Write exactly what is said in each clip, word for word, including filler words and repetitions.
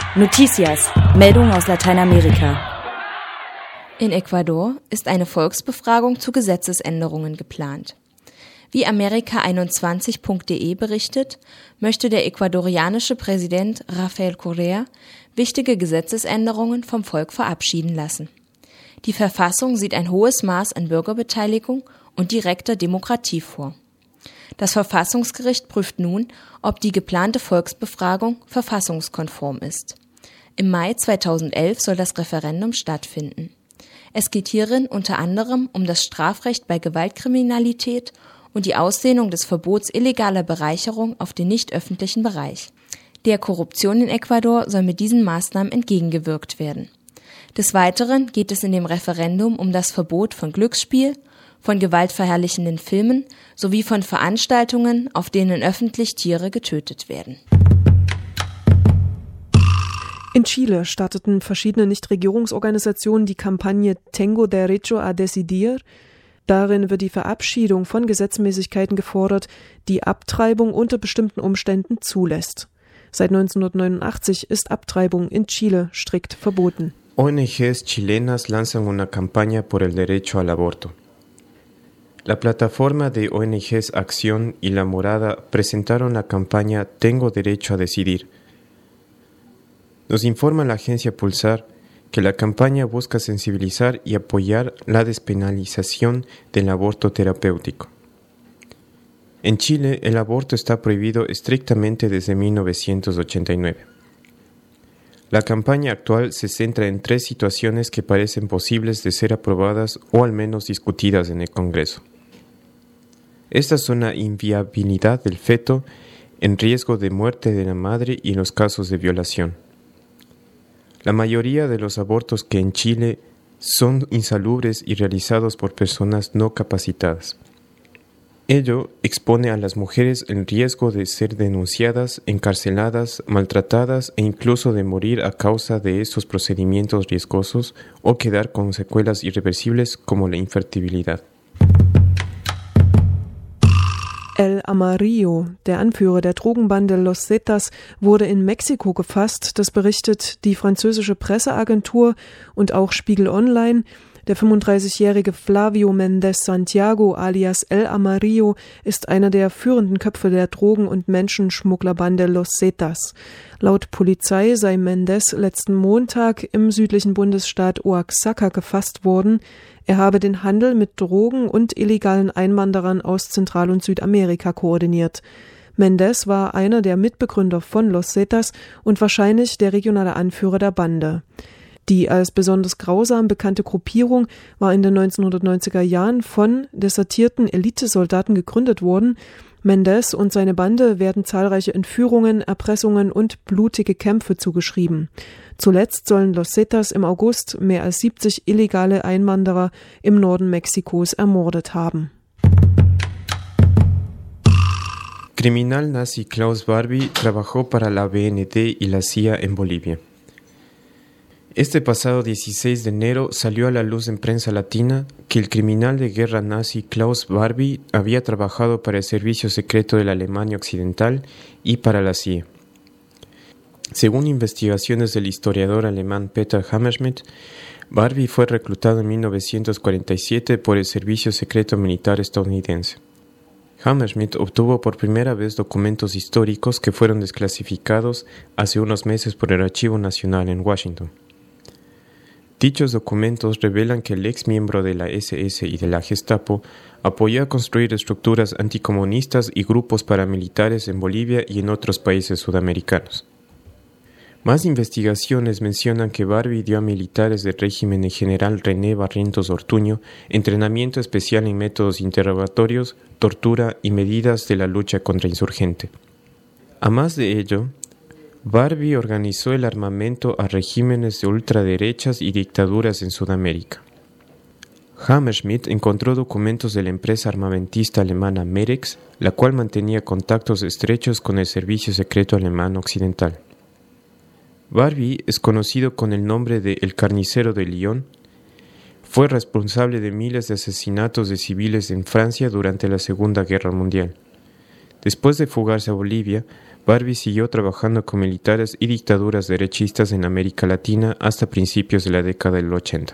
Noticias, Meldungen aus Lateinamerika. In Ecuador ist eine Volksbefragung zu Gesetzesänderungen geplant. Wie Amerika einundzwanzig punkt de berichtet, möchte der ecuadorianische Präsident Rafael Correa wichtige Gesetzesänderungen vom Volk verabschieden lassen. Die Verfassung sieht ein hohes Maß an Bürgerbeteiligung und direkter Demokratie vor. Das Verfassungsgericht prüft nun, ob die geplante Volksbefragung verfassungskonform ist. Im Mai zweitausendelf soll das Referendum stattfinden. Es geht hierin unter anderem um das Strafrecht bei Gewaltkriminalität und die Ausdehnung des Verbots illegaler Bereicherung auf den nicht öffentlichen Bereich. Der Korruption in Ecuador soll mit diesen Maßnahmen entgegengewirkt werden. Des Weiteren geht es in dem Referendum um das Verbot von Glücksspiel, von gewaltverherrlichenden Filmen sowie von Veranstaltungen, auf denen öffentlich Tiere getötet werden. In Chile starteten verschiedene Nichtregierungsorganisationen die Kampagne Tengo Derecho a Decidir. Darin wird die Verabschiedung von Gesetzmäßigkeiten gefordert, die Abtreibung unter bestimmten Umständen zulässt. Seit neunzehnhundertneunundachtzig ist Abtreibung in Chile strikt verboten. O N Ges chilenas lanzan una campaña por el derecho al aborto. La plataforma de O N Ges Acción y La Morada presentaron la campaña Tengo Derecho a Decidir. Nos informa la agencia Pulsar que la campaña busca sensibilizar y apoyar la despenalización del aborto terapéutico. En Chile, el aborto está prohibido estrictamente desde mil novecientos ochenta y nueve. La campaña actual se centra en tres situaciones que parecen posibles de ser aprobadas o al menos discutidas en el Congreso. Estas son la inviabilidad del feto en riesgo de muerte de la madre y los casos de violación. La mayoría de los abortos que en Chile son insalubres y realizados por personas no capacitadas. Ello expone a las mujeres en riesgo de ser denunciadas, encarceladas, maltratadas e incluso de morir a causa de estos procedimientos riesgosos o quedar con secuelas irreversibles como la infertilidad. El Amarillo, der Anführer der Drogenbande Los Zetas, wurde in Mexiko gefasst. Das berichtet die französische Presseagentur und auch Spiegel Online. Der fünfunddreißigjährige Flavio Méndez Santiago alias El Amarillo ist einer der führenden Köpfe der Drogen- und Menschenschmugglerbande Los Zetas. Laut Polizei sei Méndez letzten Montag im südlichen Bundesstaat Oaxaca gefasst worden. Er habe den Handel mit Drogen und illegalen Einwanderern aus Zentral- und Südamerika koordiniert. Méndez war einer der Mitbegründer von Los Zetas und wahrscheinlich der regionale Anführer der Bande. Die als besonders grausam bekannte Gruppierung war in den neunzehnhundertneunziger Jahren von desertierten Elitesoldaten gegründet worden. Méndez und seine Bande werden zahlreiche Entführungen, Erpressungen und blutige Kämpfe zugeschrieben. Zuletzt sollen Los Zetas im August mehr als siebzig illegale Einwanderer im Norden Mexikos ermordet haben. Criminal nazi Klaus Barbie trabajó para la B N D y la C I A en Bolivia. Este pasado dieciséis de enero salió a la luz en prensa latina que el criminal de guerra nazi Klaus Barbie había trabajado para el servicio secreto de la Alemania Occidental y para la C I A. Según investigaciones del historiador alemán Peter Hammerschmidt, Barbie fue reclutado en mil novecientos cuarenta y siete por el Servicio Secreto Militar estadounidense. Hammerschmidt obtuvo por primera vez documentos históricos que fueron desclasificados hace unos meses por el Archivo Nacional en Washington. Dichos documentos revelan que el ex miembro de la S S y de la Gestapo apoyó a construir estructuras anticomunistas y grupos paramilitares en Bolivia y en otros países sudamericanos. Más investigaciones mencionan que Barbie dio a militares del régimen del general René Barrientos Ortuño entrenamiento especial en métodos interrogatorios, tortura y medidas de la lucha contra insurgente. A más de ello, Barbie organizó el armamento a regímenes de ultraderechas y dictaduras en Sudamérica. Hammerschmidt encontró documentos de la empresa armamentista alemana Merex, la cual mantenía contactos estrechos con el servicio secreto alemán occidental. Barbie es conocido con el nombre de El Carnicero de Lyon. Fue responsable de miles de asesinatos de civiles en Francia durante la Segunda Guerra Mundial. Después de fugarse a Bolivia, Barbie siguió trabajando con militares y dictaduras derechistas en América Latina hasta principios de la década del ochenta.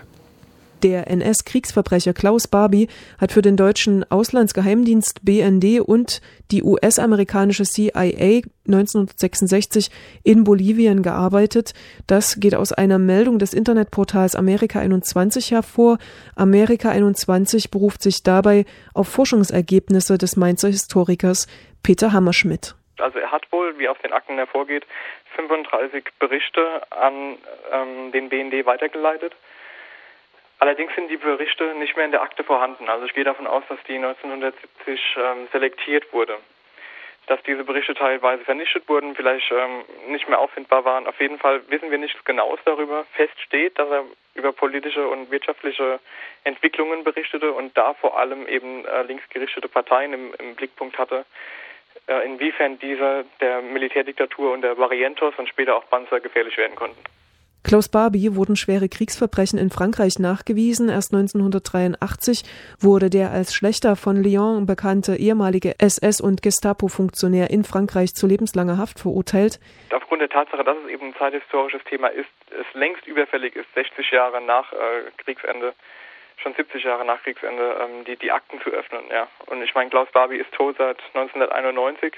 Der N S-Kriegsverbrecher Klaus Barbie hat für den deutschen Auslandsgeheimdienst B N D und die U S-amerikanische C I A neunzehnhundertsechsundsechzig in Bolivien gearbeitet. Das geht aus einer Meldung des Internetportals Amerika einundzwanzig hervor. Amerika einundzwanzig beruft sich dabei auf Forschungsergebnisse des Mainzer Historikers Peter Hammerschmidt. Also er hat wohl, wie aus den Akten hervorgeht, fünfunddreißig Berichte an ähm, den B N D weitergeleitet. Allerdings sind die Berichte nicht mehr in der Akte vorhanden. Also ich gehe davon aus, dass die neunzehnhundertsiebzig ähm, selektiert wurde. Dass diese Berichte teilweise vernichtet wurden, vielleicht ähm, nicht mehr auffindbar waren. Auf jeden Fall wissen wir nichts Genaues darüber. Fest steht, dass er über politische und wirtschaftliche Entwicklungen berichtete und da vor allem eben äh, linksgerichtete Parteien im, im Blickpunkt hatte. Äh, inwiefern diese der Militärdiktatur und der Barrientos und später auch Panzer gefährlich werden konnten. Klaus Barbie wurden schwere Kriegsverbrechen in Frankreich nachgewiesen. Erst neunzehnhundertdreiundachtzig wurde der als Schlächter von Lyon bekannte ehemalige S S- und Gestapo-Funktionär in Frankreich zu lebenslanger Haft verurteilt. Aufgrund der Tatsache, dass es eben ein zeithistorisches Thema ist, es längst überfällig ist, sechzig Jahre nach äh, Kriegsende, schon siebzig Jahre nach Kriegsende, ähm, die, die Akten zu öffnen. Ja. Und ich meine, Klaus Barbie ist tot seit neunzehnhunderteinundneunzig.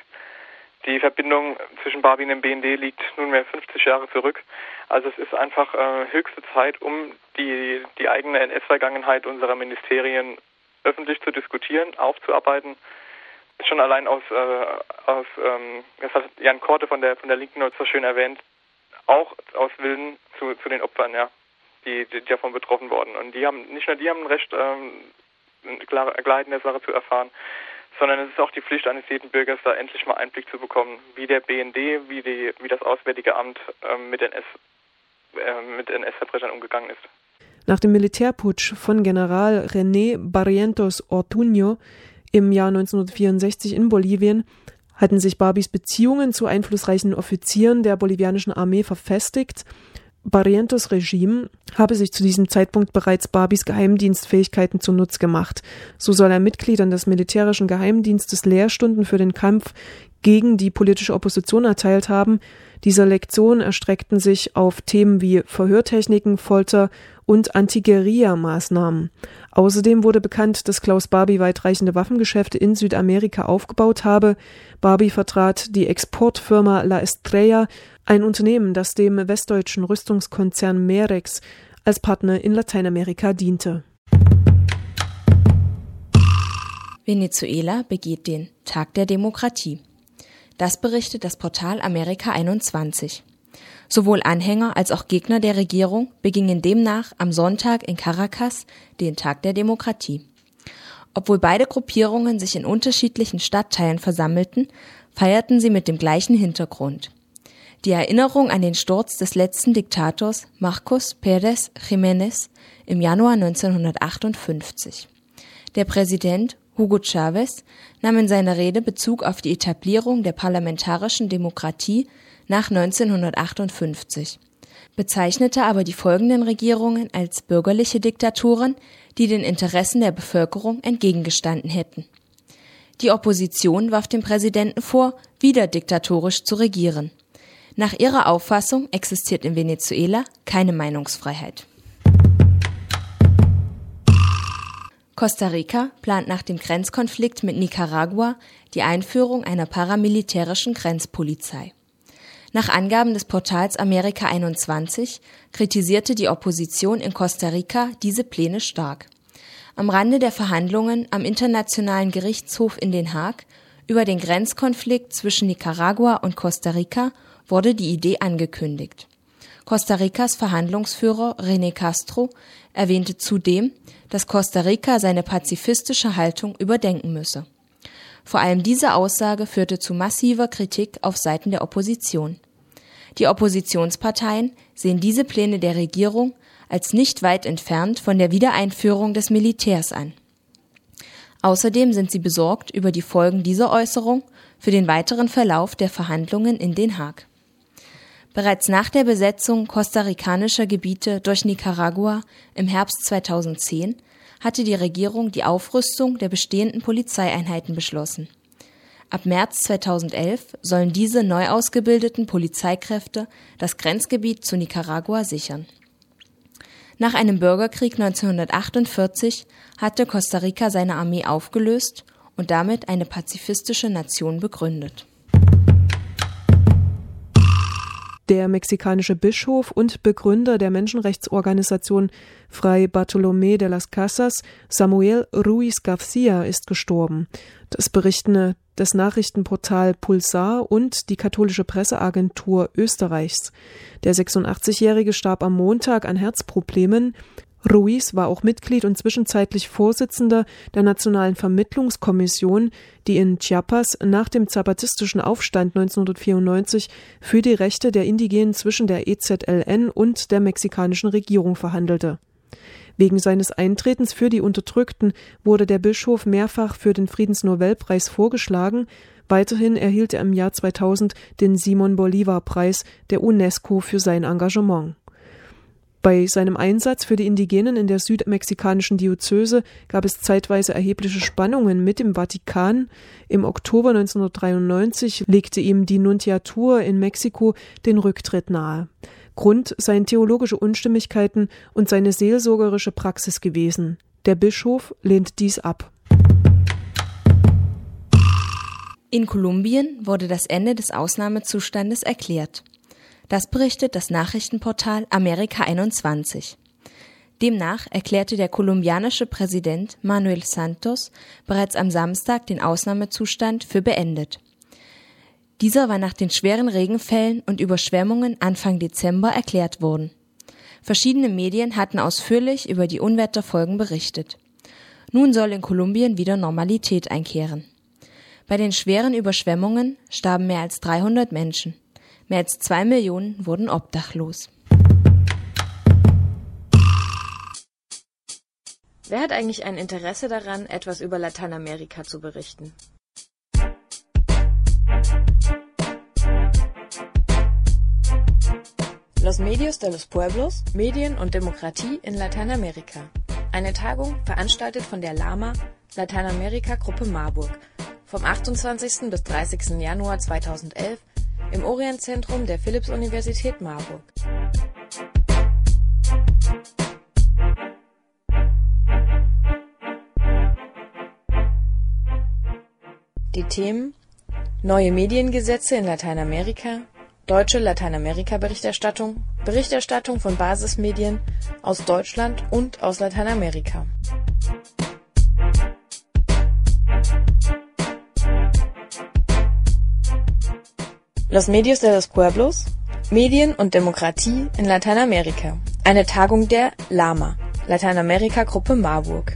Die Verbindung zwischen Barbie und dem B N D liegt nunmehr fünfzig Jahre zurück. Also es ist einfach äh, höchste Zeit, um die, die eigene N S-Vergangenheit unserer Ministerien öffentlich zu diskutieren, aufzuarbeiten. Schon allein aus, äh, aus ähm, das hat Jan Korte von der von der Linken so schön erwähnt, auch aus Willen zu, zu den Opfern, ja, die, die davon betroffen wurden. Und die haben nicht nur die haben ein Recht, ähm, ein klares Ergleiten der Sache zu erfahren, sondern es ist auch die Pflicht eines jeden Bürgers, da endlich mal Einblick zu bekommen, wie der B N D, wie die, wie das Auswärtige Amt ähm, mit N S, äh, mit N S-Verbrechern umgegangen ist. Nach dem Militärputsch von General René Barrientos Ortuño im Jahr neunzehnhundertvierundsechzig in Bolivien hatten sich Barbies Beziehungen zu einflussreichen Offizieren der bolivianischen Armee verfestigt. Barrientos Regime habe sich zu diesem Zeitpunkt bereits Barbies Geheimdienstfähigkeiten zunutze gemacht. So soll er Mitgliedern des militärischen Geheimdienstes Lehrstunden für den Kampf gegen die politische Opposition erteilt haben. Diese Lektionen erstreckten sich auf Themen wie Verhörtechniken, Folter und Anti-Guerilla-Maßnahmen. Außerdem wurde bekannt, dass Klaus Barbie weitreichende Waffengeschäfte in Südamerika aufgebaut habe. Barbie vertrat die Exportfirma La Estrella, ein Unternehmen, das dem westdeutschen Rüstungskonzern Merex als Partner in Lateinamerika diente. Venezuela begeht den Tag der Demokratie. Das berichtet das Portal Amerika einundzwanzig. Sowohl Anhänger als auch Gegner der Regierung begingen demnach am Sonntag in Caracas den Tag der Demokratie. Obwohl beide Gruppierungen sich in unterschiedlichen Stadtteilen versammelten, feierten sie mit dem gleichen Hintergrund. Die Erinnerung an den Sturz des letzten Diktators Marcos Pérez Jiménez im Januar neunzehnhundertachtundfünfzig. Der Präsident Hugo Chávez nahm in seiner Rede Bezug auf die Etablierung der parlamentarischen Demokratie nach neunzehnhundertachtundfünfzig, bezeichnete aber die folgenden Regierungen als bürgerliche Diktaturen, die den Interessen der Bevölkerung entgegengestanden hätten. Die Opposition warf dem Präsidenten vor, wieder diktatorisch zu regieren. Nach ihrer Auffassung existiert in Venezuela keine Meinungsfreiheit. Costa Rica plant nach dem Grenzkonflikt mit Nicaragua die Einführung einer paramilitärischen Grenzpolizei. Nach Angaben des Portals Amerika einundzwanzig kritisierte die Opposition in Costa Rica diese Pläne stark. Am Rande der Verhandlungen am Internationalen Gerichtshof in Den Haag über den Grenzkonflikt zwischen Nicaragua und Costa Rica wurde die Idee angekündigt. Costa Ricas Verhandlungsführer René Castro erwähnte zudem, dass Costa Rica seine pazifistische Haltung überdenken müsse. Vor allem diese Aussage führte zu massiver Kritik auf Seiten der Opposition. Die Oppositionsparteien sehen diese Pläne der Regierung als nicht weit entfernt von der Wiedereinführung des Militärs an. Außerdem sind sie besorgt über die Folgen dieser Äußerung für den weiteren Verlauf der Verhandlungen in Den Haag. Bereits nach der Besetzung costarikanischer Gebiete durch Nicaragua im Herbst zweitausendzehn hatte die Regierung die Aufrüstung der bestehenden Polizeieinheiten beschlossen. Ab März zweitausendelf sollen diese neu ausgebildeten Polizeikräfte das Grenzgebiet zu Nicaragua sichern. Nach einem Bürgerkrieg neunzehnhundertachtundvierzig hatte Costa Rica seine Armee aufgelöst und damit eine pazifistische Nation begründet. Der mexikanische Bischof und Begründer der Menschenrechtsorganisation Fray Bartolomé de las Casas, Samuel Ruiz García, ist gestorben. Das berichten das Nachrichtenportal Pulsar und die katholische Presseagentur Österreichs. Der sechsundachtzigjährige starb am Montag an Herzproblemen. Ruiz war auch Mitglied und zwischenzeitlich Vorsitzender der Nationalen Vermittlungskommission, die in Chiapas nach dem zapatistischen Aufstand neunzehnhundertvierundneunzig für die Rechte der Indigenen zwischen der E Z L N und der mexikanischen Regierung verhandelte. Wegen seines Eintretens für die Unterdrückten wurde der Bischof mehrfach für den Friedensnobelpreis vorgeschlagen. Weiterhin erhielt er im Jahr zweitausend den Simón-Bolívar-Preis der UNESCO für sein Engagement. Bei seinem Einsatz für die Indigenen in der südmexikanischen Diözese gab es zeitweise erhebliche Spannungen mit dem Vatikan. Im Oktober neunzehnhundertdreiundneunzig legte ihm die Nuntiatur in Mexiko den Rücktritt nahe. Grund seien theologische Unstimmigkeiten und seine seelsorgerische Praxis gewesen. Der Bischof lehnt dies ab. In Kolumbien wurde das Ende des Ausnahmezustandes erklärt. Das berichtet das Nachrichtenportal Amerika einundzwanzig. Demnach erklärte der kolumbianische Präsident Manuel Santos bereits am Samstag den Ausnahmezustand für beendet. Dieser war nach den schweren Regenfällen und Überschwemmungen Anfang Dezember erklärt worden. Verschiedene Medien hatten ausführlich über die Unwetterfolgen berichtet. Nun soll in Kolumbien wieder Normalität einkehren. Bei den schweren Überschwemmungen starben mehr als dreihundert Menschen. Mehr als zwei Millionen wurden obdachlos. Wer hat eigentlich ein Interesse daran, etwas über Lateinamerika zu berichten? Los Medios de los Pueblos, Medien und Demokratie in Lateinamerika. Eine Tagung, veranstaltet von der LAMA, Lateinamerika-Gruppe Marburg, vom achtundzwanzigsten bis dreißigsten Januar zweitausendelf im Orientzentrum der Philipps-Universität Marburg. Die Themen: Neue Mediengesetze in Lateinamerika, deutsche Lateinamerika-Berichterstattung, Berichterstattung von Basismedien aus Deutschland und aus Lateinamerika. Los Medios de los Pueblos, Medien und Demokratie in Lateinamerika. Eine Tagung der LAMA, Lateinamerika-Gruppe Marburg.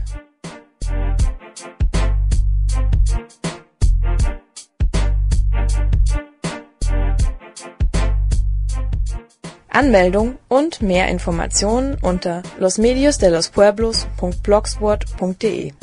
Anmeldung und mehr Informationen unter los medios de los pueblos punkt blogspot punkt de.